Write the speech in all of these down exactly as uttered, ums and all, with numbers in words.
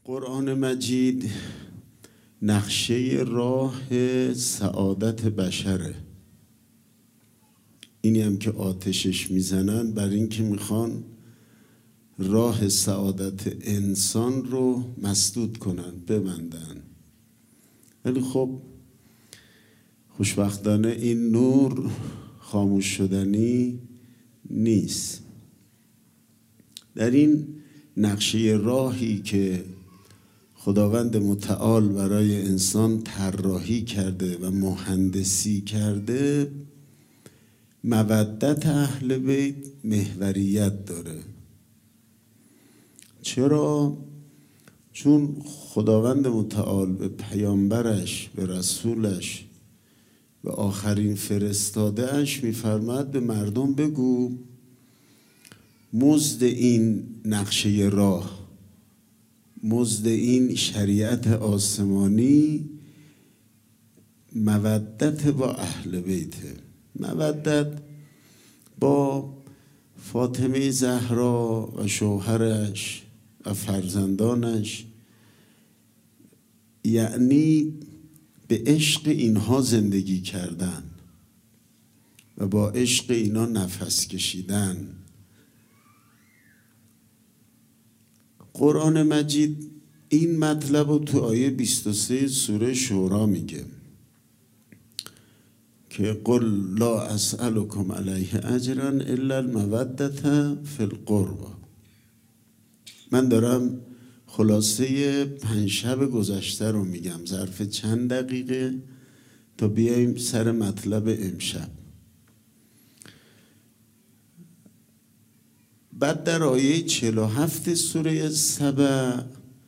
قرآن مجید نقشه راه سعادت بشره. اینی هم که آتشش میزنن بر این که میخوان راه سعادت انسان رو مسدود کنن، ببندن. ولی خب خوشبختانه این نور خاموش شدنی نیست. در این نقشه راهی که خداوند متعال برای انسان طراحی کرده و مهندسی کرده، مودت اهل بیت محوریت داره. چرا؟ چون خداوند متعال به پیامبرش، به رسولش، به آخرین فرستاده اش میفرماد به مردم بگو مزد این نقشه راه، مزد این شریعت آسمانی مودت با اهل بیته. مودت با فاطمه زهرا و شوهرش و فرزندانش، یعنی به عشق اینها زندگی کردن و با عشق اینا نفس کشیدن. قرآن مجید این مطلب رو تو آیه بیست و سه سوره شورا میگه که قل لا اسألكم علیه اجرا الا المودة فی القربى. من دارم خلاصه پنج شب گذشته رو میگم ظرف چند دقیقه تا بیاییم سر مطلب امشب. بعد در آیه چهل و هفت سوره سبع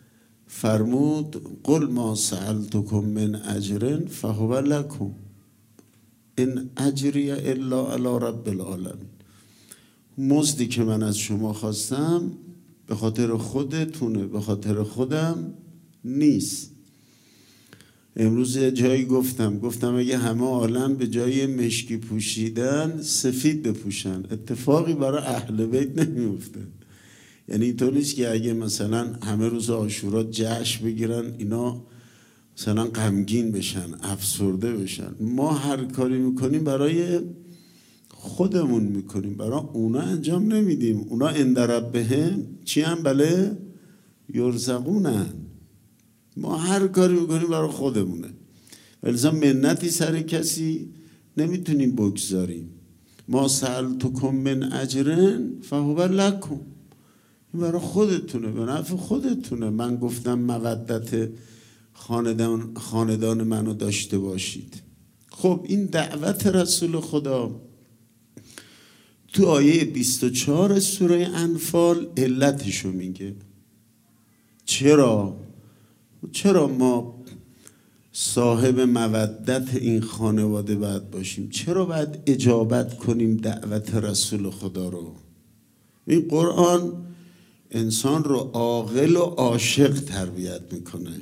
فرمود قل ما سألتكم من اجر فهو لكم ان اجری الا علی رب العالمین. مزدی که من از شما خواستم به خاطر خودتونه، به خاطر خودم نیست. امروز جایی گفتم گفتم اگه همه عالم به جای مشکی پوشیدن سفید بپوشن اتفاقی برای اهل بیت نمیفته. یعنی اینطور نیست که اگه مثلا همه روز عاشورا جشن بگیرن اینا مثلا غمگین بشن، افسرده بشن. ما هر کاری میکنیم برای خودمون میکنیم، برای اونا انجام نمیدیم. اونا عند ربهم چی هم بله یرزقونن. ما هر کاری میکنیم برای خودمونه، ولذا منتی سر کسی نمیتونیم بگذاریم. ما سألتکم من اجر فهو لکم، این برای خودتونه، به نفع خودتونه. من گفتم مودت خاندان, خاندان منو داشته باشید. خب این دعوت رسول خدا تو آیه بیست و چهار سوره انفال علتشو میگه. چرا؟ چرا ما صاحب مودت این خانواده باید باشیم؟ چرا باید اجابت کنیم دعوت رسول خدا رو؟ این قرآن انسان رو عاقل و عاشق تربیت میکنه.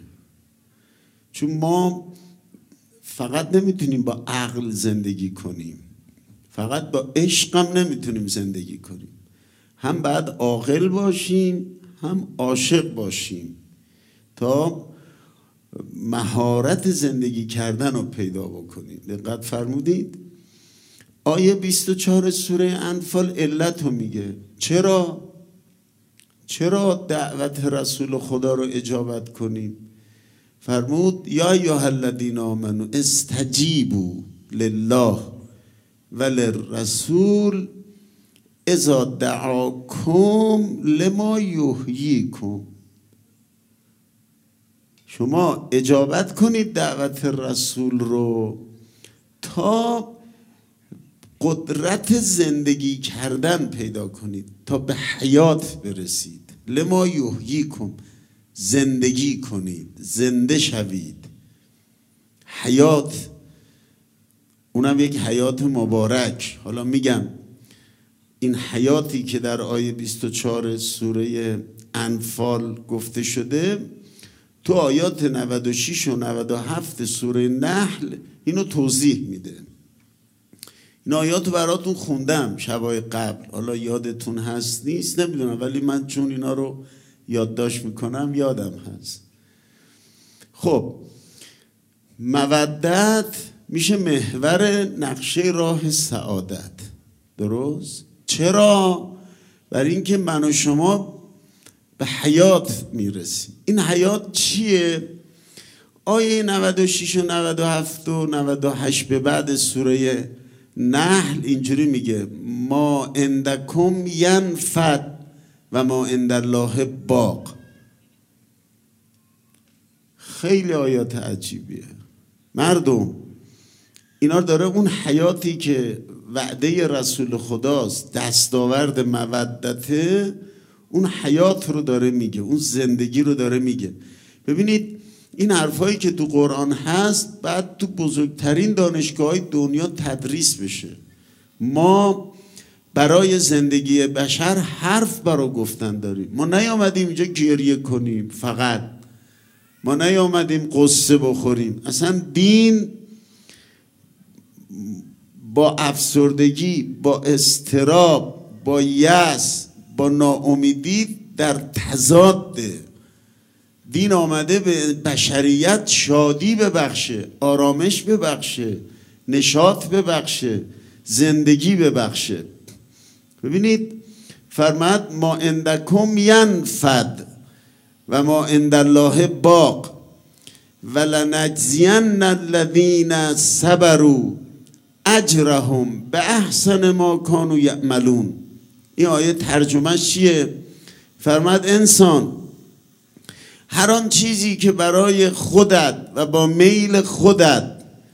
چون ما فقط نمیتونیم با عقل زندگی کنیم، فقط با عشق هم نمیتونیم زندگی کنیم. هم باید عاقل باشیم هم عاشق باشیم تا مهارت زندگی کردن رو پیدا بکنیم. دقت فرمودید؟ آیه بیست و چهار سوره انفال علت رو میگه. چرا؟ چرا دعوت رسول خدا رو اجابت کنیم؟ فرمود یا ایها الذین آمنوا استجیبوا لله وللرسول اذا دعاکم لما یحییکم. شما اجابت کنید دعوت رسول رو تا قدرت زندگی کردن پیدا کنید، تا به حیات برسید. لما یحییکم، زندگی کنید، زنده شوید. حیات، اونم یک حیات مبارک. حالا میگم این حیاتی که در آیه بیست و چهار سوره انفال گفته شده تو آیات نود و شش و نود و هفت سوره نحل اینو توضیح میده. این آیات رو براتون خوندم شبای قبل، حالا یادتون هست نیست نمیدونم، ولی من چون اینا رو یادداشت میکنم یادم هست. خب مودت میشه محور نقشه راه سعادت. درست؟ چرا؟ برای اینکه من و شما به حیات میرسیم. این حیات چیه؟ آیه نود و شش و نود و هفت و نود و هشت به بعد سوره نحل اینجوری میگه ما عندکم ینفد و ما عند الله باق. خیلی آیات عجیبیه مردم. اینا داره اون حیاتی که وعده رسول خداست، دستاورد مودته، اون حیات رو داره میگه، اون زندگی رو داره میگه. ببینید این حرفایی که تو قرآن هست بعد تو بزرگترین دانشگاه‌های دنیا تدریس بشه. ما برای زندگی بشر حرف برای گفتن داریم. ما نیامدیم اینجا گریه کنیم فقط، ما نیامدیم قصه بخوریم. اصلا دین با افسردگی، با اضطراب، با یأس، با ناامیدی در تضاده. دین آمده به بشریت شادی ببخشه، آرامش ببخشه، نشاط ببخشه، زندگی ببخشه. ببینید فرمود ما عندکم ینفد و ما عند الله باق ولنجزین الذین صبروا اجرهم به احسن ما کانوا یعملون. این آیه ترجمهش چیه؟ فرمود انسان هر آن چیزی که برای خودت و با میل خودت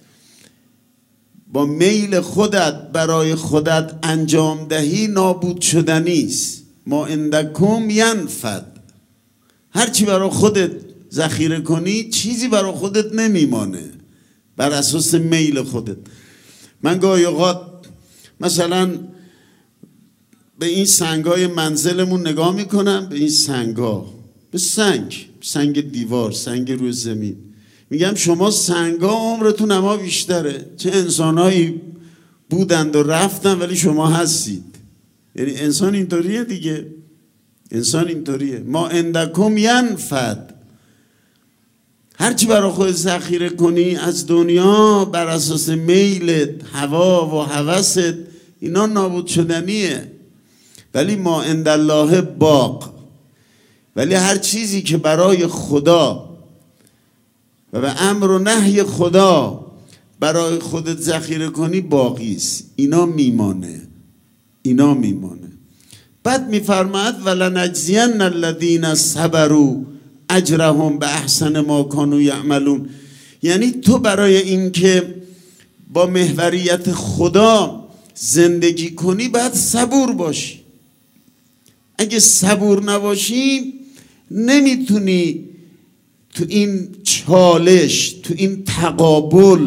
با میل خودت برای خودت انجام دهی نابود شدنی است. ما عندکم ینفد. هر چی برای خودت ذخیره کنی چیزی برای خودت نمیمانه بر اساس میل خودت. من گاهی اوقات مثلا به این سنگای منزلمون نگاه میکنم، به این سنگا، به سنگ سنگ دیوار، سنگ روی زمین، میگم شما سنگا عمرتون اما بیشتره. چه انسانایی بودند و رفتن ولی شما هستید. یعنی انسان اینطوریه دیگه، انسان اینطوریه. ما عندکم ینفد. هرچی برای خود ذخیره کنی از دنیا بر اساس میلت، هوا و هوست، اینا نابود شدنیه. ولی ما عند الله باق. ولی هر چیزی که برای خدا و به امر و نهی خدا برای خودت ذخیره کنی باقی است. اینا میمانه، اینا میمانه. بعد میفرماد ولنجزین الذین صبروا اجرهم به احسن ما کانوا یعملون. یعنی تو برای اینکه با محوریت خدا زندگی کنی باید صبور باشی. اگه صبور نباشی نمیتونی تو این چالش، تو این تقابل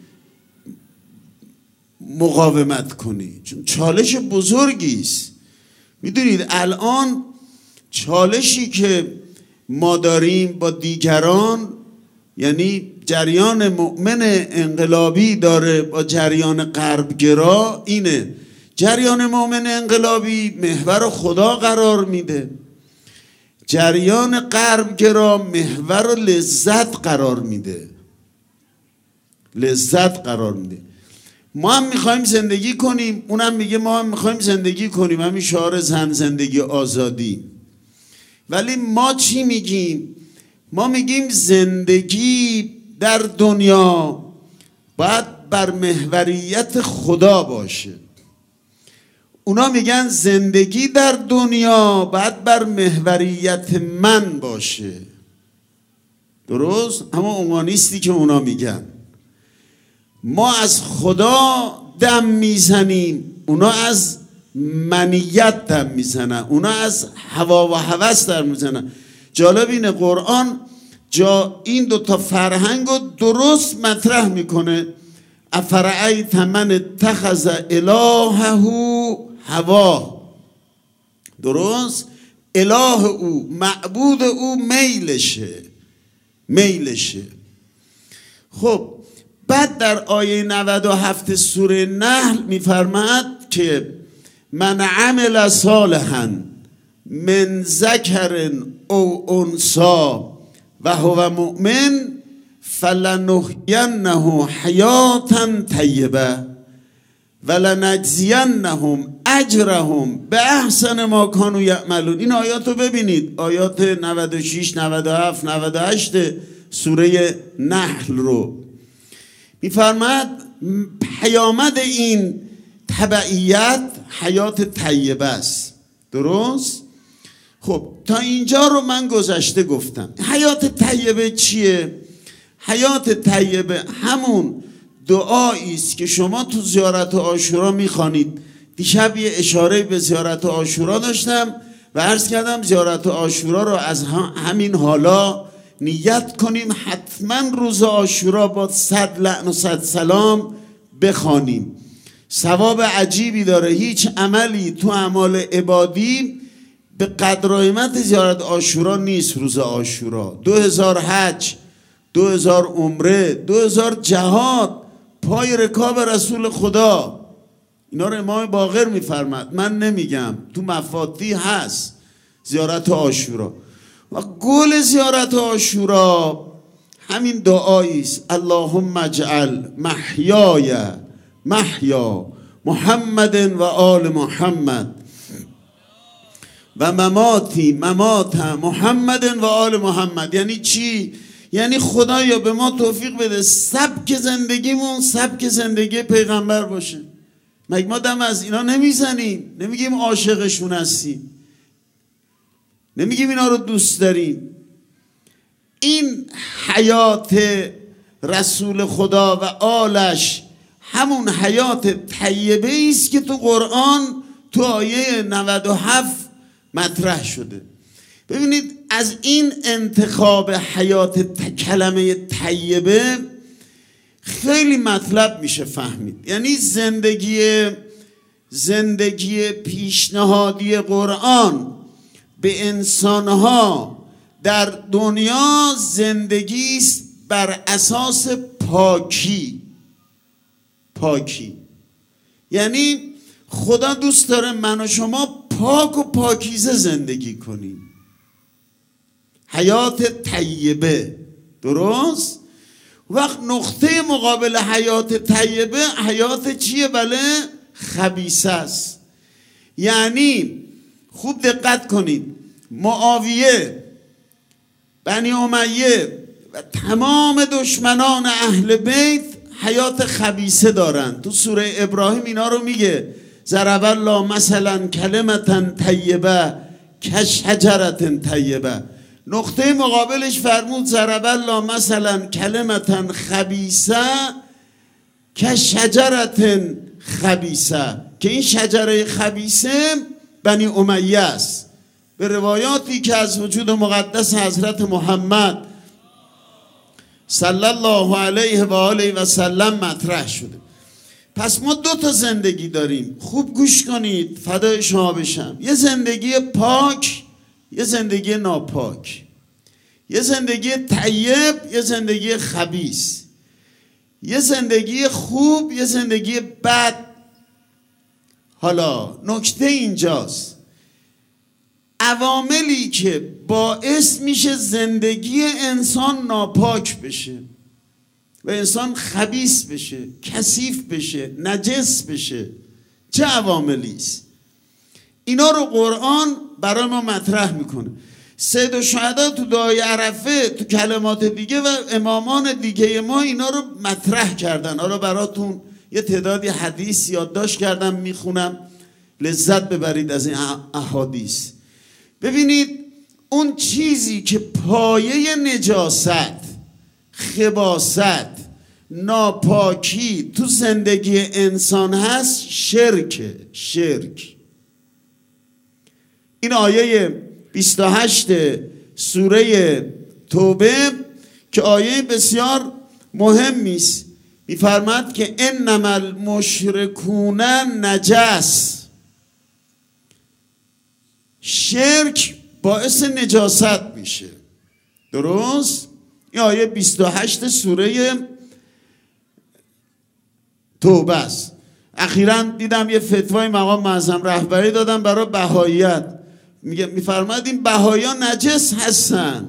مقاومت کنی، چون چالش بزرگی است. میدونید الان چالشی که ما داریم با دیگران، یعنی جریان مؤمن انقلابی داره با جریان غربگرا، اینه جریان مؤمن انقلابی محور خدا قرار میده، جریان غربگرا محور لذت قرار میده، لذت قرار میده. ما هم میخوایم زندگی کنیم، اونم میگه ما هم میخوایم زندگی کنیم، همین شعار زن زندگی آزادی. ولی ما چی میگیم؟ ما میگیم زندگی در دنیا باید بر محوریت خدا باشه. اونا میگن زندگی در دنیا باید بر محوریت من باشه. درست؟ اما اون نیستی که اونا میگن. ما از خدا دم میزنیم، اونا از منیت دم میزنن، اونا از هوا و هوس دم میزنن. جالب اینه قرآن جا این دوتا فرهنگ رو درست مطرح میکنه. افرأیت من اتخذ الهه هوا. درست؟ اله او، معبود او میلشه، میلشه. خب بعد در آیه نود و هفت سوره نحل میفرماد که من عمل صالحا من ذکر او انثا و هو مؤمن فلنحینه حیاتا طیبه ولنجزینهم اجرهم به احسن ما کانوا یعملون. این آیات رو ببینید، آیات نود و شش، نود و هفت، نود و هشت سوره نحل رو میفرماد پیامد این تبعیت حیات طیبه است. درست؟ خب تا اینجا رو من گذشته گفتم. حیات طیبه چیه؟ حیات طیبه همون دعایی است که شما تو زیارت عاشورا میخوانید. دیشب یه اشاره به زیارت عاشورا داشتم و عرض کردم زیارت عاشورا رو از همین حالا نیت کنیم حتما روز عاشورا با صد لعن و صد سلام بخوانیم. ثواب عجیبی داره. هیچ عملی تو اعمال عبادی به قدر و قیمت زیارت عاشورا نیست. روز عاشورا دو هزار حج، دو هزار عمره، دو هزار جهاد پای رکاب رسول خدا. اینا رو امام باقر میفرماد، من نمیگم، تو مفاتیح هست زیارت عاشورا. و گل زیارت عاشورا همین دعایی است: اللهم اجعل محیای محیا محمد و آل محمد و مماتی ممات محمد و آل محمد. یعنی چی؟ یعنی خدایا به ما توفیق بده سبک زندگیمون سبک زندگی پیغمبر باشه. مگه ما دم از اینا نمیزنیم؟ نمیگیم عاشقشون هستیم، نمیگیم اینا رو دوست داریم؟ این حیات رسول خدا و آلش همون حیات طیبه است که تو قرآن تو آیه نود و هفت مطرح شده. ببینید از این انتخاب حیات ت... کلمه طیبه خیلی مطلب میشه فهمید. یعنی زندگی زندگی پیشنهادی قرآن به انسانها در دنیا زندگی است بر اساس پاکی. پاکی یعنی خدا دوست داره من و شما پاک و پاکیزه زندگی کنیم. حیات طیبه. درست؟ وقت نقطه مقابل حیات طیبه حیات چیه؟ بله، خبیثه است. یعنی خوب دقت کنید، معاویه، بنی امیه و تمام دشمنان اهل بیت حیات خبیثه دارن. تو سوره ابراهیم اینا رو میگه: ضرب الله مثلا کلمتا طیبه کشجرة طیبه. نقطه مقابلش فرمود: ضرب الله مثلا کلمتا خبیثه کشجرة خبیثه، که این شجره خبیثه بنی امیه است. به روایاتی که از وجود مقدس حضرت محمد صلی الله علیه و آله و سلم مطرح شده. پس ما دو تا زندگی داریم. خوب گوش کنید فدای شما بشم. یه زندگی پاک، یه زندگی ناپاک. یه زندگی طیب، یه زندگی خبیث. یه زندگی خوب، یه زندگی بد. حالا نکته اینجاست، عواملی که باعث میشه زندگی انسان ناپاک بشه و انسان خبیث بشه، کثیف بشه، نجس بشه، چه عواملی است؟ اینا رو قرآن برای ما مطرح میکنه. سید الشهدا تو دعای عرفه، تو کلمات دیگه و امامان دیگه ما اینا رو مطرح کردن. حالا براتون یه تعدادی حدیث یادداشت کردم میخونم، لذت ببرید از این احادیث. ببینید اون چیزی که پایه نجاست، خباثت، ناپاکی تو زندگی انسان هست، شرک. شرک این آیه بیست و هشت سوره توبه که آیه بسیار مهمی است، میفرماد که انما المشرکون نجس. شرک باعث نجاست میشه. درست؟ این آیه بیست و هشت سوره توبه است. اخیراً دیدم یه فتوای مقام معظم رهبری دادم برای بهاییت. میگه میفرماد این بهایا نجس هستن،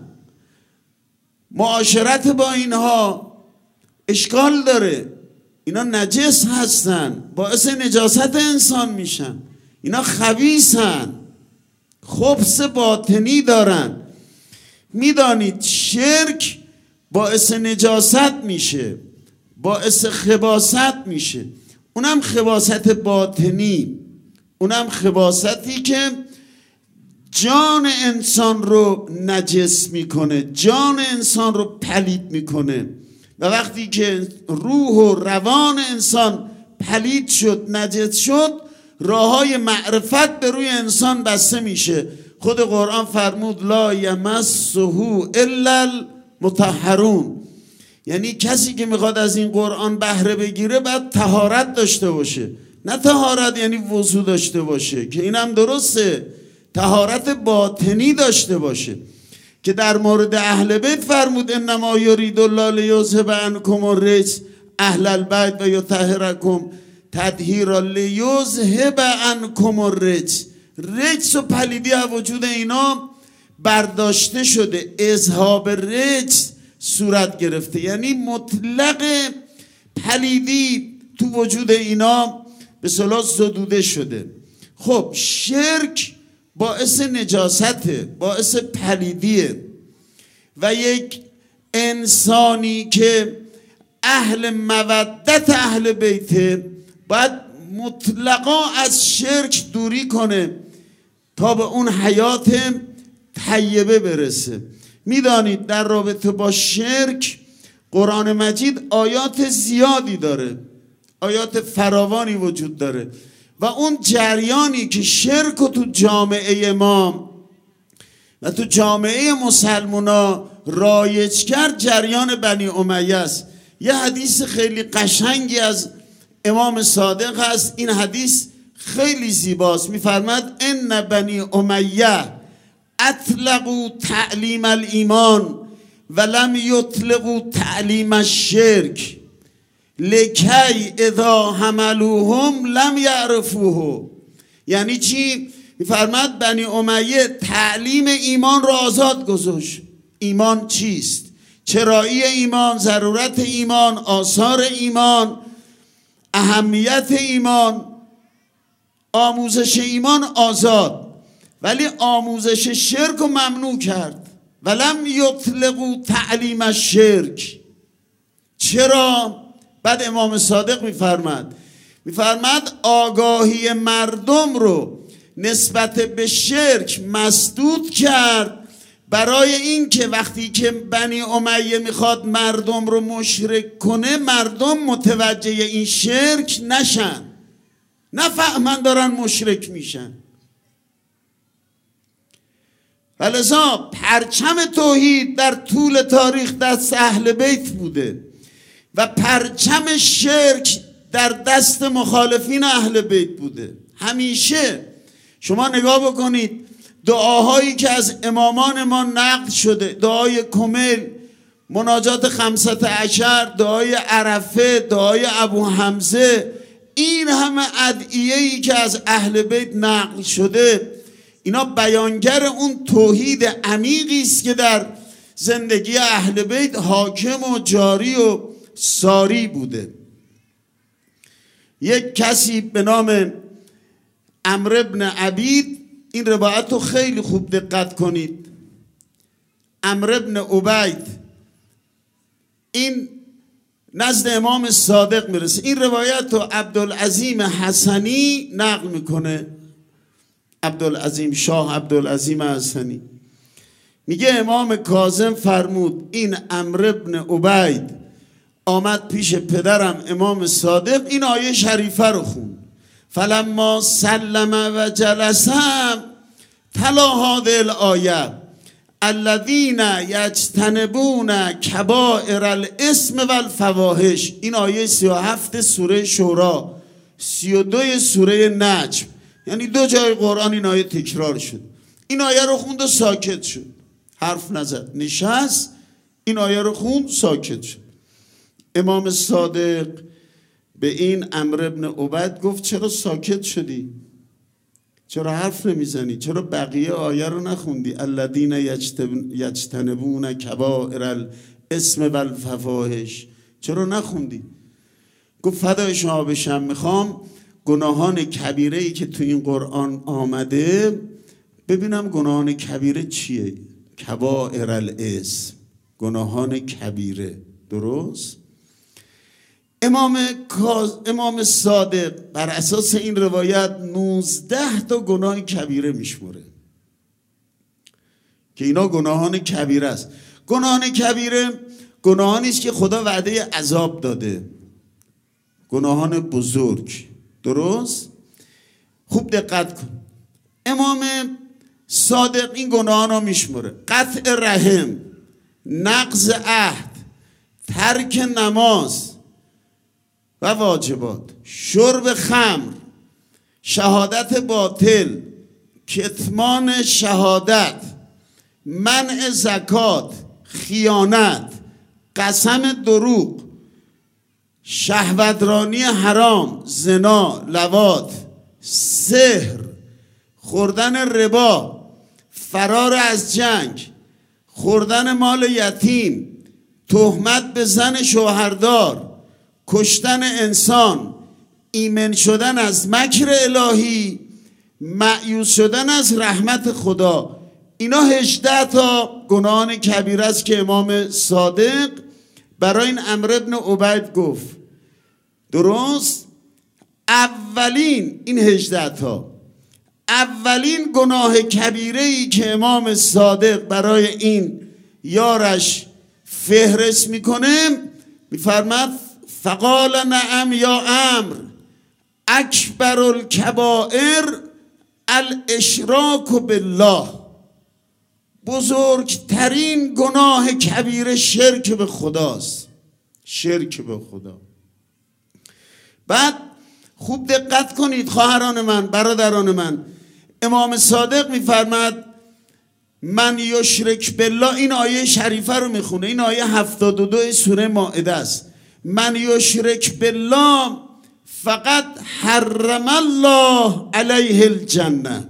معاشرت با اینها اشکال داره، اینا نجس هستن، باعث نجاست انسان میشن، اینا خبیثن، خبث باطنی دارن. میدانید شرک باعث نجاست میشه، باعث خباثت میشه، اونم خباثت باطنی، اونم خباثتی که جان انسان رو نجس میکنه، جان انسان رو پلید میکنه. و وقتی که روح و روان انسان پلید شد، نجس شد، راههای معرفت به روی انسان بسته میشه. خود قرآن فرمود لا یمسه الا المطهرون، یعنی کسی که میخواد از این قرآن بهره بگیره باید طهارت داشته باشه، نه طهارت یعنی وضو داشته باشه که اینم درسته، طهارت باطنی داشته باشه که در مورد اهل بیت فرمود انما یرید الله لیذهب عنکم الرجس اهل البیت و یطهرکم تطهیرا لیذهب عنکم الرجس. رجس و پلیدی از وجود اینا برداشته شده، اذهاب رجس صورت گرفته، یعنی مطلق پلیدی تو وجود اینا به صلاح زدوده شده. خب شرک باعث نجاسته، باعث پلیدیه و یک انسانی که اهل مودت اهل بیته باید مطلقا از شرک دوری کنه تا به اون حیات طیبه برسه. میدانید در رابطه با شرک قرآن مجید آیات زیادی داره، آیات فراوانی وجود داره و اون جریانی که شرک رو تو جامعه ما و تو جامعه مسلمونا رایج کرد جریان بنی امیه است. یه حدیث خیلی قشنگی از امام صادق هست، این حدیث خیلی زیباست، میفرماد ان بنی امیه اطلقوا تعلیم الایمان ولم یطلقوا تعلیم الشرک لکی اذا حملوهم لم یعرفوه. یعنی چی؟ میفرماد بنی امیه تعلیم ایمان را آزاد گذاشت. ایمان چیست؟ چرایی ایمان، ضرورت ایمان، آثار ایمان، اهمیت ایمان، آموزش ایمان آزاد، ولی آموزش شرک رو ممنوع کرد. ولم یطلقوا تعلیم الشرک. چرا؟ بعد امام صادق میفرماد میفرماد آگاهی مردم رو نسبت به شرک مسدود کرد برای این که وقتی که بنی امیه میخواد مردم رو مشرک کنه مردم متوجه این شرک نشن، نفهمن دارن مشرک میشن. ولذا پرچم توحید در طول تاریخ دست اهل بیت بوده و پرچم شرک در دست مخالفین اهل بیت بوده. همیشه شما نگاه بکنید دعاهایی که از امامان ما نقل شده، دعای کمیل، مناجات خمسة عشر، دعای عرفه، دعای ابو حمزه، این همه ادعیه‌ای که از اهل بیت نقل شده اینا بیانگر اون توحید عمیقی است که در زندگی اهل بیت حاکم و جاری و ساری بوده. یک کسی به نام عمرو بن عبید، این روایت رو خیلی خوب دقت کنید، عمرو بن عبید این نزد امام صادق میرسه. این روایت رو عبدالعظیم حسنی نقل میکنه، عبدالعظیم شاه عبدالعظیم حسنی میگه امام کاظم فرمود این عمرو بن عبید آمد پیش پدرم امام صادق، این آیه شریفه رو خوند. فلما سلم و جلسم تلا هذه الآیه الذین یجتنبون کبائر الاسم و الفواحش. این آیه سی و هفت سوره شورا، سی و دو سوره نجم، یعنی دو جای قرآن این آیه تکرار شد. این آیه رو خوند و ساکت شد، حرف نزد، نشست، این آیه رو خوند ساکت شد. امام صادق به این عمرو بن عبید گفت چرا ساکت شدی؟ چرا حرف نمیزنی؟ چرا بقیه آیه رو نخوندی؟ الذین یجتنبون کبائر الاسم و الفواحش، چرا نخوندی؟ گفت فدای شما بشم، میخوام گناهان کبیره ای که تو این قرآن آمده ببینم گناهان کبیره چیه. کبائر الاسم، گناهان کبیره. درست؟ امام کاظ... امام صادق بر اساس این روایت نوزده تا گناه کبیره میشموره که اینا گناهان کبیره است. گناهان کبیره گناهانی است که خدا وعده عذاب داده، گناهان بزرگ. درست؟ خوب دقت کن. امام صادق این گناهان رو میشموره: قطع رحم، نقض عهد، ترک نماز و واجبات، شرب خمر، شهادت باطل، کتمان شهادت، منع زکات، خیانت، قسم دروغ، شهوترانی حرام، زنا، لواط، سحر، خوردن ربا، فرار از جنگ، خوردن مال یتیم، تهمت به زن شوهردار، کشتن انسان، ایمن شدن از مکر الهی، مأیوس شدن از رحمت خدا. اینا هجده تا گناهان کبیره است که امام صادق برای این عمرو بن عبید گفت. درست؟ اولین این هجده تا اولین گناه کبیره ای که امام صادق برای این یارش فهرست میکنه، میفرماد فقال نعم یا عمرو اکبر الکبائر الاشراک بالله، بزرگترین گناه کبیره شرک به خداست. شرک به خدا. بعد خوب دقت کنید خواهران من، برادران من، امام صادق میفرماد من یشرک بالله، این آیه شریفه رو میخونه، این آیه هفتاد و دو سوره مائده است. من یشرک بالله فقط حرم الله علیه الجنه،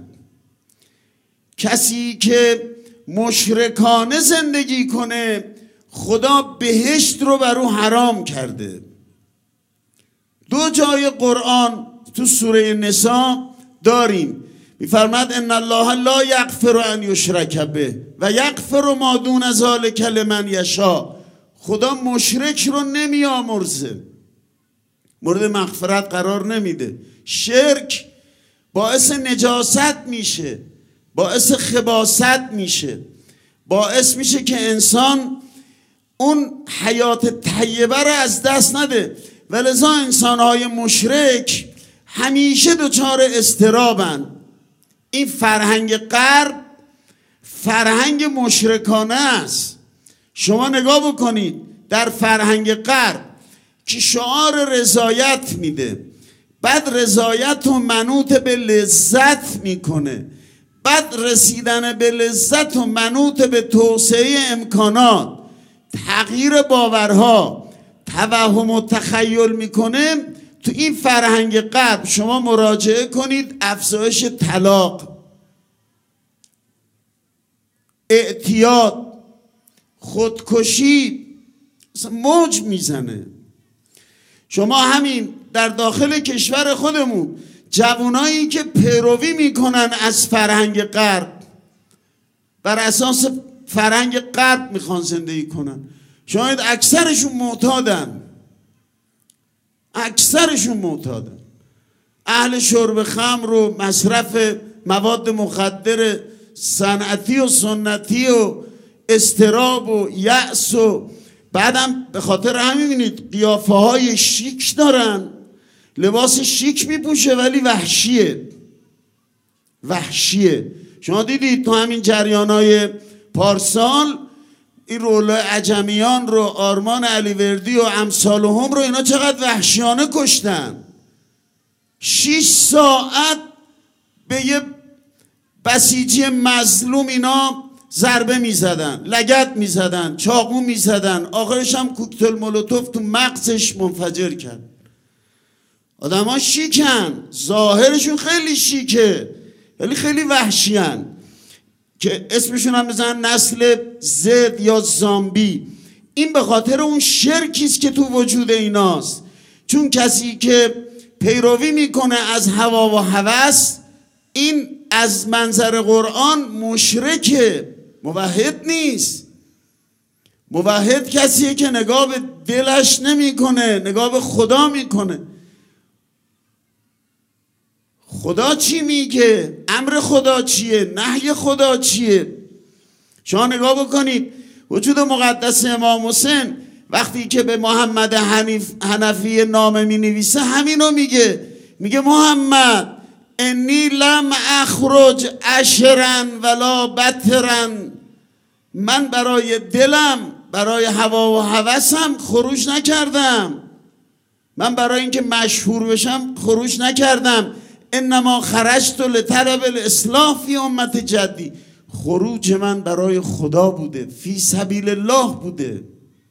کسی که مشرکانه زندگی کنه خدا بهشت رو بر او حرام کرده. دو جای قرآن تو سوره نساء داریم، میفرماد ان الله لا یغفر ان یشرک به و یغفر ما دون ذلک لمن یشاء. خدا مشرک رو نمیامرزه، مورد مغفرت قرار نمیده. شرک باعث نجاست میشه، باعث خباثت میشه، باعث میشه که انسان اون حیات طیبه رو از دست نده. ولذا انسانهای مشرک همیشه دچار اضطرابن. این فرهنگ غرب فرهنگ مشرکانه است. شما نگاه بکنید در فرهنگ غرب که شعار رضایت میده، بعد رضایت رو منوط به لذت میکنه، بعد رسیدن به لذت و منوط به توسعه امکانات، تغییر باورها، توهم و تخیل میکنه. تو این فرهنگ غرب شما مراجعه کنید، افزایش طلاق، اعتیاد، خودکشی موج میزنه. شما همین در داخل کشور خودمون جوانایی که پیروی میکنن از فرهنگ غرب، بر اساس فرهنگ غرب میخوان زندگی کنن، شاید اکثرشون معتادن، اکثرشون معتادن، اهل شرب خمر و مصرف مواد مخدر صنعتی و سنتی و اضطراب و یأس و بعدم به خاطر همین میبینید قیافه های شیک دارن، لباس شیک میپوشه ولی وحشیه، وحشیه. شما دیدید تو همین جریانای پارسال این رولای عجمیان رو، آرمان علیوردی و امثال هم رو، اینا چقدر وحشیانه کشتن. شیش ساعت به یه بسیجی مظلوم اینا ضربه میزدن، لگد میزدن، چاقو میزدن، آخرش هم کوکتل مولوتوف تو مغزش منفجر کرد. آدم ها شیکن، ظاهرشون خیلی شیکه ولی خیلی وحشیان که اسمشون هم بزنن نسل زد یا زامبی. این به خاطر اون شرکیست که تو وجود ایناست. چون کسی که پیروی میکنه از هوا و هوس، این از منظر قرآن مشرکه، موحد نیست. موحد کسیه که نگاه به دلش نمیکنه، نگاه به خدا میکنه. خدا چی میگه؟ امر خدا چیه؟ نهی خدا چیه؟ شما نگاه بکنید وجود مقدس امام حسین وقتی که به محمد حنیف حنفی نامه می نویسه همینو میگه. میگه محمد انی لم اخرج اشرا ولا بطرا، من برای دلم، برای هوا و هوسم خروج نکردم، من برای اینکه مشهور بشم خروج نکردم. انما خرجت لطلب الاصلاح فی امت جدی، خروج من برای خدا بوده، فی سبیل الله بوده.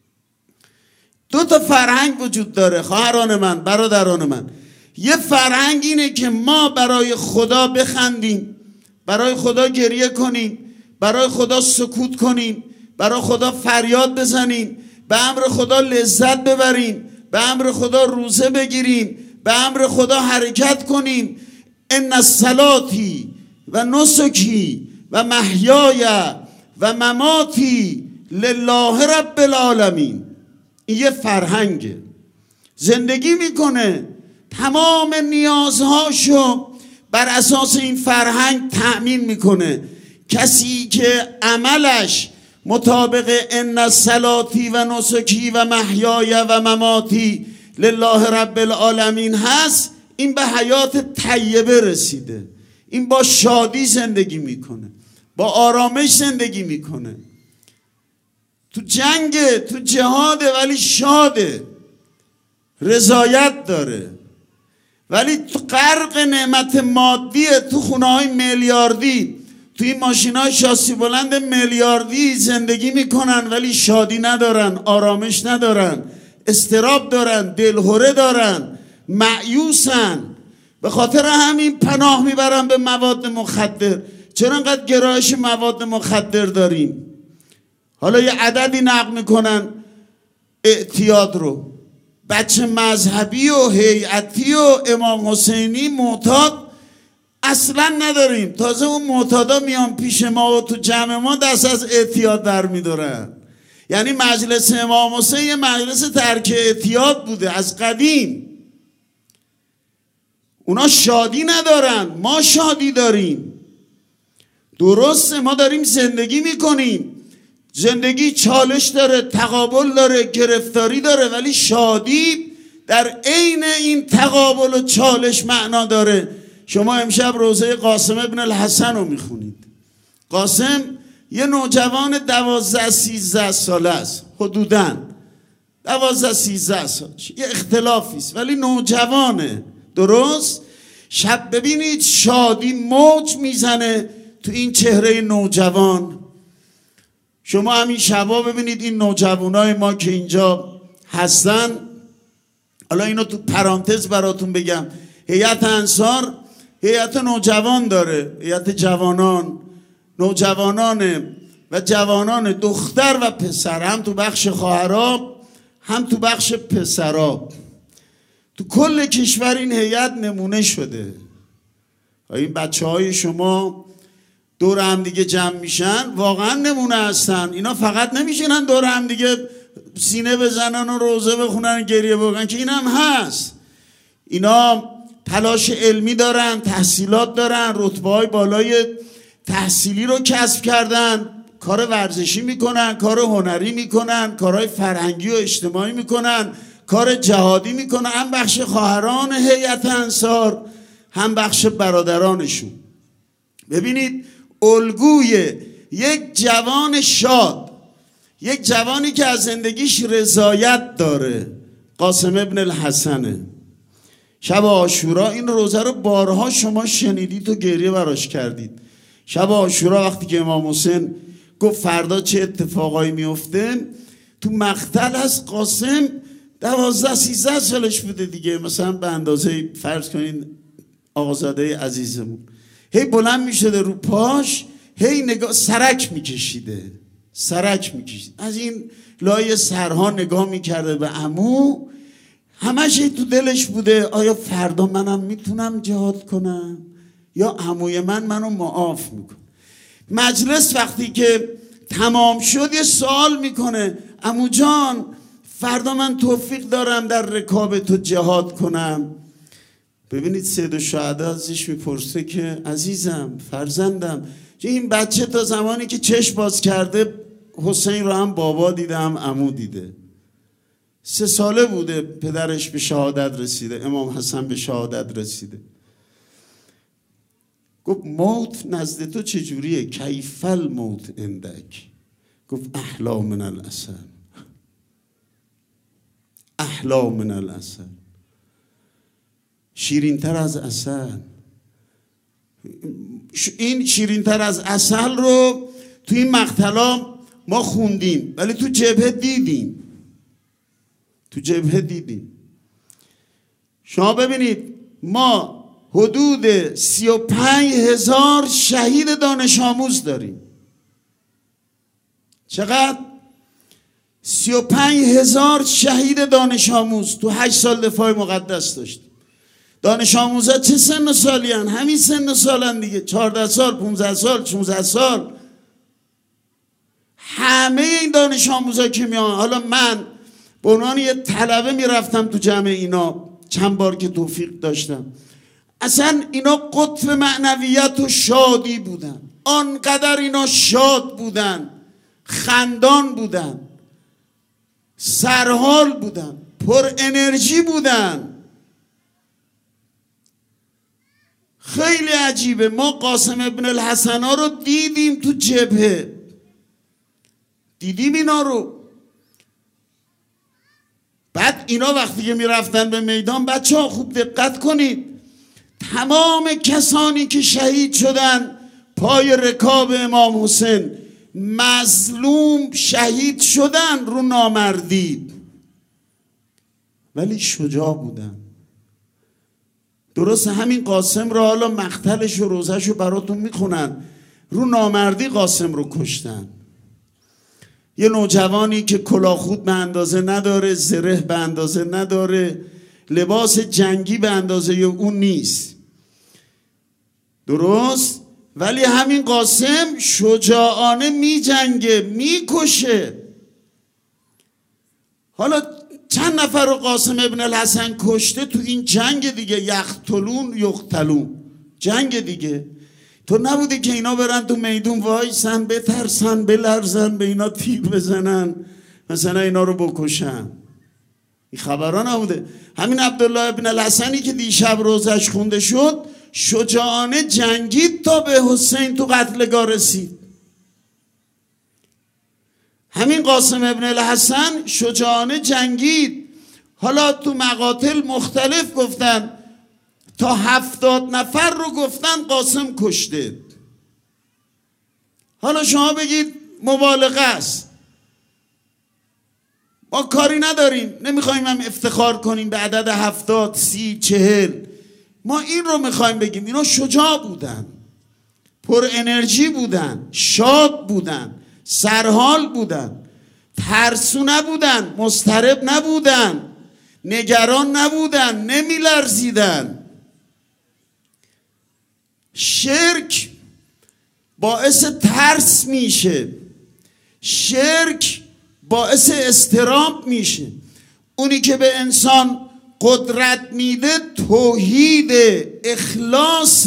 دو تا فرهنگ وجود داره خواهران من، برادران من. یه فرهنگ اینه که ما برای خدا بخندیم، برای خدا گریه کنیم، برای خدا سکوت کنیم، برای خدا فریاد بزنیم، به امر خدا لذت ببریم، به امر خدا روزه بگیریم، به امر خدا حرکت کنیم. ان صلاتی و نسکی و محیای و مماتی لله رب العالمین. این یه فرهنگه، زندگی میکنه، تمام نیازهاشو بر اساس این فرهنگ تأمین میکنه. کسی که عملش مطابق ان صلاتی و نسکی و محیای و مماتی لله رب العالمین هست، این به حیات طیبه رسیده، این با شادی زندگی میکنه، با آرامش زندگی میکنه. تو جنگ، تو جهاده ولی شاده، رضایت داره. ولی تو غرق نعمت مادیه، تو خونه های میلیاردی، تو این ماشین های شاسی بلند میلیاردی زندگی میکنن ولی شادی ندارن، آرامش ندارن، استراب دارن، دلهره دارن، مایوسن. به خاطر همین پناه میبرن به مواد مخدر. چرا انقدر گرایش مواد مخدر داریم؟ حالا یه عددی نقل میکنن اعتیاد رو. بچه مذهبی و هیئتی و امام حسینی معتاد اصلا نداریم. تازه اون معتادا میان پیش ما و تو جمع ما دست از اعتیاد در میدارن. یعنی مجلس امام حسین یه مجلس ترک اعتیاد بوده از قدیم. اونا شادی ندارن، ما شادی داریم. درسته ما داریم زندگی میکنیم، زندگی چالش داره، تقابل داره، گرفتاری داره، ولی شادی در عین این تقابل و چالش معنا داره. شما امشب روزه قاسم ابن الحسن رو میخونید. قاسم یه نوجوان دوازده سیزده ساله است، حدوداً دوازده سیزده سال، یه اختلافی است ولی نوجوانه. درست؟ شب ببینید شادی موج میزنه تو این چهره نوجوان. شما همین شبا ببینید این نوجوانای ما که اینجا هستن. حالا اینو تو پرانتز براتون بگم، هیئت انصار هیئت نوجوان داره، هیئت جوانان، نوجوانان و جوانان دختر و پسر، هم تو بخش خواهرها هم تو بخش پسرها. تو کل کشور این هیئت نمونه شده. این بچه های شما دور هم دیگه جمع میشن، واقعا نمونه هستن. اینا فقط نمیشینن دور هم دیگه سینه بزنن و روزه بخونن و گریه بکنن که این هم هست. اینا تلاش علمی دارن، تحصیلات دارن، رتبه های بالای تحصیلی رو کسب کردن، کار ورزشی میکنن، کار هنری میکنن، کارهای فرهنگی و اجتماعی میکنن، کار جهادی میکنن. هم بخش خواهران هیئت انصار هم بخش برادرانشون. ببینید الگوی یک جوان شاد، یک جوانی که از زندگیش رضایت داره، قاسم ابن الحسنه. شب عاشورا این روزه رو بارها شما شنیدید و گریه براش کردید. شب عاشورا وقتی که امام حسین گفت فردا چه اتفاقایی میفته، تو مقتل از قاسم دوازده سیزده سالش بوده دیگه، مثلا به اندازه فرض کنین آقازاده عزیزمون هی بلند میشده رو پاش، هی نگاه سرک میکشیده سرک میکشید از این لای سرها نگاه میکرده به عمو. همش تو دلش بوده آیا فردا منم میتونم جهاد کنم یا عموی من منو معاف میکنه. مجلس وقتی که تمام شد یه سوال میکنه عمو جان فردا من توفیق دارم در رکاب تو جهاد کنم. ببینید سید الشهدا ازش میپرسه که عزیزم فرزندم این بچه تا زمانی که چشم باز کرده حسین رو هم بابا دیده هم عمو دیده. سه ساله بوده پدرش به شهادت رسیده، امام حسن به شهادت رسیده. گفت موت نزد تو چجوریه؟ کیف الموت عندک؟ گفت احلا من العسل، احلا من العسل، شیرین تر از عسل. این شیرین تر از عسل رو تو این مقتلا ما خوندیم ولی تو جبهه دیدیم، تو جبهه دیدیم. شما ببینید ما حدود سی و پنج هزار شهید دانش آموز داریم. چقدر؟ سی و پنج هزار شهید دانش آموز تو هشت سال دفاع مقدس داشتیم. دانش آموزا چه سن و سالی هن؟ همین سن و سالن دیگه، چهارده سال، پونزده سال، شانزده سال. همه این دانش آموزا که میان، حالا من به عنوان یه طلبه میرفتم تو جمع اینا چند بار که توفیق داشتم، اصلا اینا قطب معنویت و شادی بودن، آنقدر اینا شاد بودن، خندان بودن، سرحال بودن، پر انرژی بودن. خیلی عجیبه. ما قاسم ابن الحسن ها رو دیدیم تو جبهه، دیدیم اینا رو. بعد اینا وقتی که میرفتن به میدان، بچه ها خوب دقت کنید، تمام کسانی که شهید شدن پای رکاب امام حسین مظلوم شهید شدن رو نامردی، ولی شجاع بودن. درست همین قاسم رو حالا مقتلش و روزش رو براتون میخونن، رو نامردی قاسم رو کشتن. یه نوجوانی که کلاهخود به اندازه نداره، زره به اندازه نداره، لباس جنگی به اندازه اون نیست، درست؟ ولی همین قاسم شجاعانه می جنگه، می کشه. حالا چند نفر رو قاسم ابن الحسن کشته تو این جنگ دیگه، یقتلون یقتلون، جنگ دیگه. تو نبوده که اینا برن تو میدون وایسن بترسن بلرزن به اینا تیر بزنن مثلا اینا رو بکشن، این خبرها نبوده. همین عبدالله ابن الحسنی که دیشب روزش خونده شد شجاعانه جنگید تا به حسین تو قتلگاه رسید. همین قاسم ابن الحسن شجاعانه جنگید. حالا تو مقاتل مختلف گفتن، تا هفتاد نفر رو گفتن قاسم کشته. حالا شما بگید مبالغه است، ما کاری نداریم، نمیخوایم هم افتخار کنیم به عدد هفتاد، سی، چهل. ما این رو میخوایم بگیم اینا شجاع بودن، پر انرژی بودن، شاد بودن، سرحال بودن، ترسو نبودن، مضطرب نبودن، نگران نبودن، نمیلرزیدن. شرک باعث ترس میشه، شرک باعث اضطراب میشه. اونی که به انسان قدرت میده توحید، اخلاص،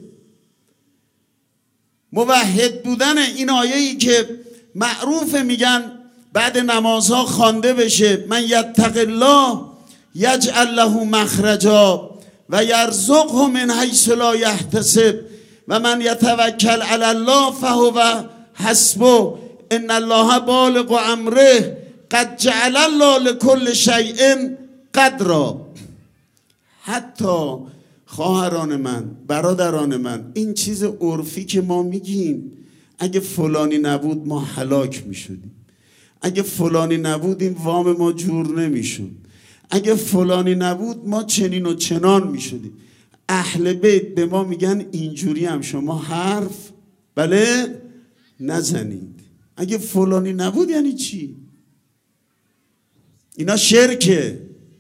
موحد بودن. این آیه‌ای که معروفه میگن بعد نمازها خوانده بشه، من یتق الله یجعل له مخرجا و یرزقه من حیث لا یحتسب و من یتوکل علی الله فهو حسبه ان الله بالغ امره قد جعل الله لكل شیء قدرا. حتی خواهران من، برادران من، این چیز عرفی که ما میگیم، اگه فلانی نبود ما هلاک میشدیم، اگه فلانی نبود این وام ما جور نمیشد، اگه فلانی نبود ما چنین و چنان میشدیم. اهل بیت به ما میگن اینجوری هم شما حرف بله نزنید. اگه فلانی نبود یعنی چی؟ اینا شرکه.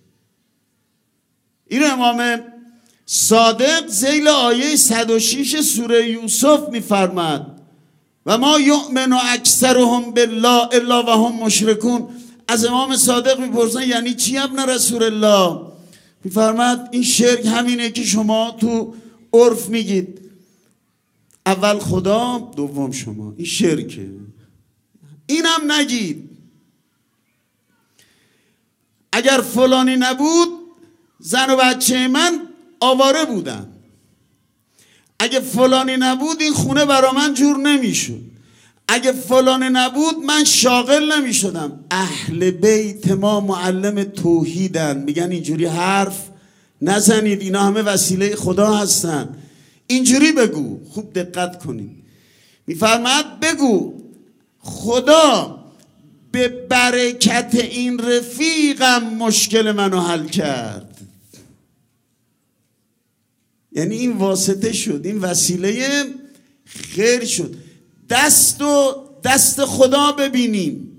این امام صادق ذیل آیه صد و شش سوره یوسف میفرماد و ما یؤمن اکثرهم بالله الا و هم مشرکون. از امام صادق میپرسن یعنی چی ابن رسول الله؟ میفرماد این شرک همینه که شما تو عرف میگید اول خدا دوم شما. این شرکه. اینم نگید. اگر فلانی نبود زن و بچه من آواره بودن. اگه فلانی نبود این خونه برا من جور نمیشد. اگه فلانی نبود من شاغل نمیشدم. اهل بیت ما معلم توحیدن. میگن اینجوری حرف نزنید، اینا همه وسیله خدا هستن. اینجوری بگو. خوب دقت کنید. میفرماد بگو خدا به برکت این رفیقم مشکل منو حل کرد. یعنی این واسطه شد، این وسیله خیر شد. دست و دست خدا ببینیم،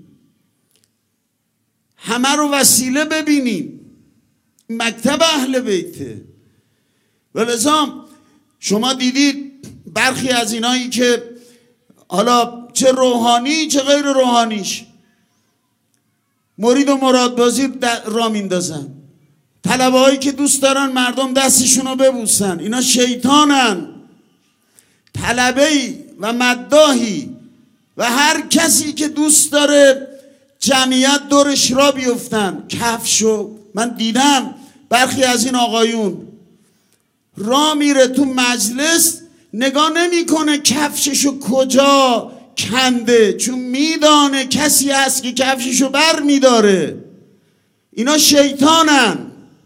همه رو وسیله ببینیم. مکتب اهل بیته. ولذا شما دیدید برخی از اینایی که حالا چه روحانی چه غیر روحانیش مرید و مرادبازی را میندازن. طلبه هایی که دوست دارن مردم دستشون رو ببوسن، اینا شیطانن. طلبه‌ای و مداحی و هر کسی که دوست داره جمعیت دورش را بیفتن، کفشو من دیدم برخی از این آقایون را میره تو مجلس نگاه نمیکنه کفششو کجا کنده، چون میدانه کسی هست که کفششو بر میداره. اینا شیطانن.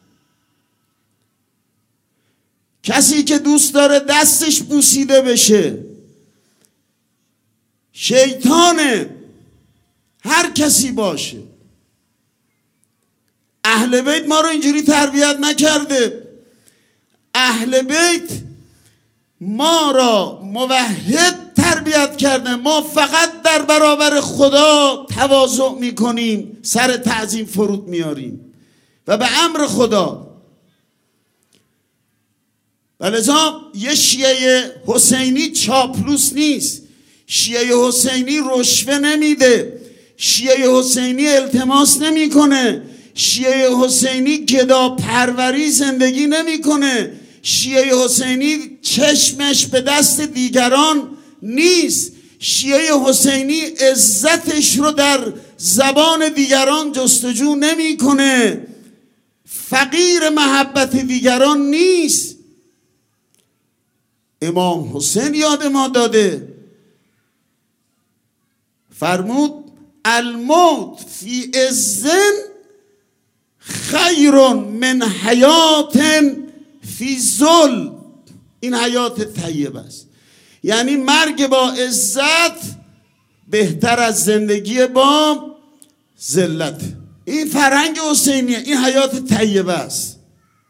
کسی که دوست داره دستش بوسیده بشه شیطانه. هر کسی باشه. اهل بیت ما رو اینجوری تربیت نکرده. اهل بیت ما را موحد تربیت کرده. ما فقط در برابر خدا تواضع میکنیم، سر تعظیم فرود میاریم و به امر خدا. ولذا یه شیعه حسینی چاپلوس نیست. شیعه حسینی رشوه نمیده. شیعه حسینی التماس نمیکنه. شیعه حسینی گدا پروری زندگی نمیکنه. شیعه حسینی چشمش به دست دیگران نیست. شیعه حسینی عزتش رو در زبان دیگران جستجو نمیکنه. فقیر محبت دیگران نیست. امام حسین یاد ما داده، فرمود الموت فی عزن خیر من حیات فی ذل. این حیات طیبه است. یعنی مرگ با عزت بهتر از زندگی با ذلت. این فرهنگ حسینیه. این حیات طیبه است.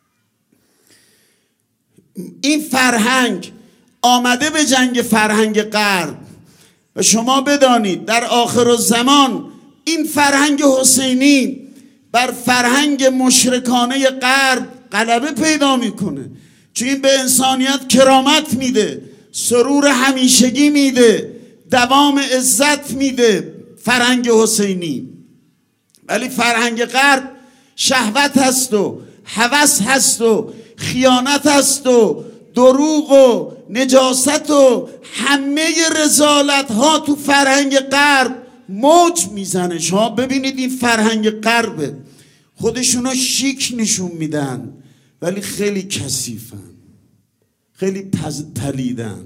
این فرهنگ آمده به جنگ فرهنگ غرب و شما بدانید در آخر الزمان این فرهنگ حسینی بر فرهنگ مشرکانه غرب غلبه پیدا میکنه. چون این به انسانیت کرامت میده، سرور همیشگی میده، دوام عزت میده فرهنگ حسینی. ولی فرهنگ غرب شهوت هست و هوس هست و خیانت هست و دروغ و نجاست و همه رذالت ها تو فرهنگ غرب موج میزنه. شما ببینید این فرهنگ غربه، خودشونا شیک نشون میدن ولی خیلی کثیفن، خیلی پلیدن.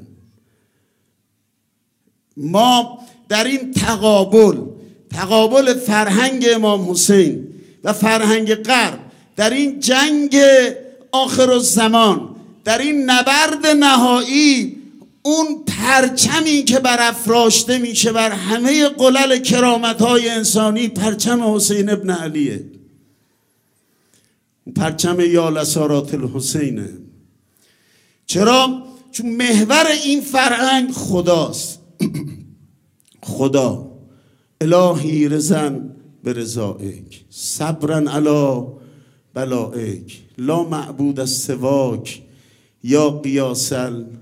ما در این تقابل تقابل فرهنگ امام حسین و فرهنگ غرب، در این جنگ آخر الزمان، در این نبرد نهایی، اون پرچمی که برافراشته میشه بر همه قلل کرامت‌های انسانی پرچم حسین ابن علیه. پرچم یا لسارات الحسینه. چرا؟ چون محور این فرهنگ خداست. خدا الهی رزن به رضایک صبرن علی بلایک لا معبود از سواک یا قیاس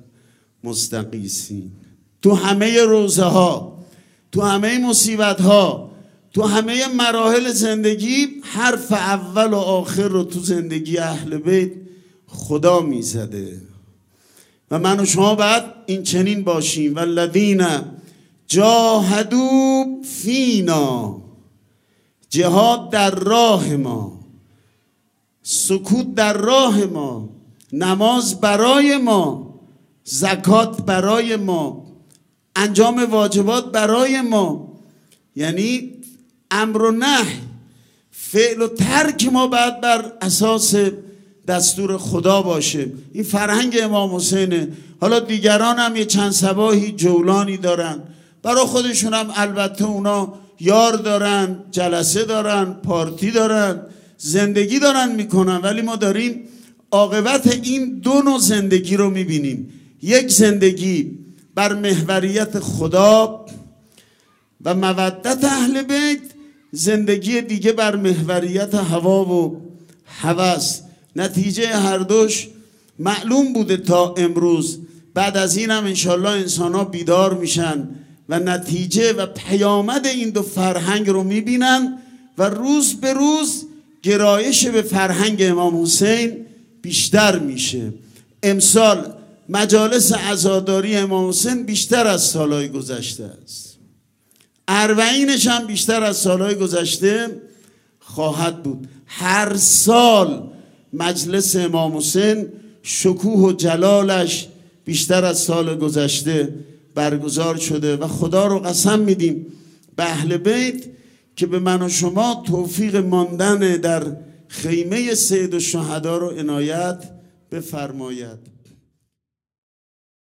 المستقیسین. تو همه روزه ها، تو همه مصیبت ها، تو همه مراحل زندگی، حرف اول و آخر رو تو زندگی اهل بیت خدا میزده و من و شما باید این چنین باشیم. والذین جاهدوا فینا، جهاد در راه ما، سکوت در راه ما، نماز برای ما، زکات برای ما، انجام واجبات برای ما، یعنی امر و نهی، فعل و ترک ما باید بر اساس دستور خدا باشه. این فرهنگ امام حسینه. حالا دیگران هم یه چند صباحی جولانی دارن، برای خودشون هم البته اونا یار دارن، جلسه دارن، پارتی دارن، زندگی دارن میکنن، ولی ما داریم عاقبت این دو نوع زندگی رو میبینیم. یک زندگی بر محوریت خدا و مودت اهل بیت، زندگی دیگه بر محوریت هوا و هوس. نتیجه هر دوش معلوم بوده تا امروز. بعد از این هم انشالله انسان ها بیدار میشن و نتیجه و پیامد این دو فرهنگ رو میبینن و روز به روز گرایش به فرهنگ امام حسین بیشتر میشه. امسال مجالس عزاداری امام حسین بیشتر از سالهای گذشته است. اربعینش هم بیشتر از سالهای گذشته خواهد بود. هر سال مجلس امام حسین شکوه و جلالش بیشتر از سال گذشته برگزار شده و خدا رو قسم میدیم به اهل بیت که به من و شما توفیق ماندن در خیمه سید الشهدا رو عنایت بفرماید.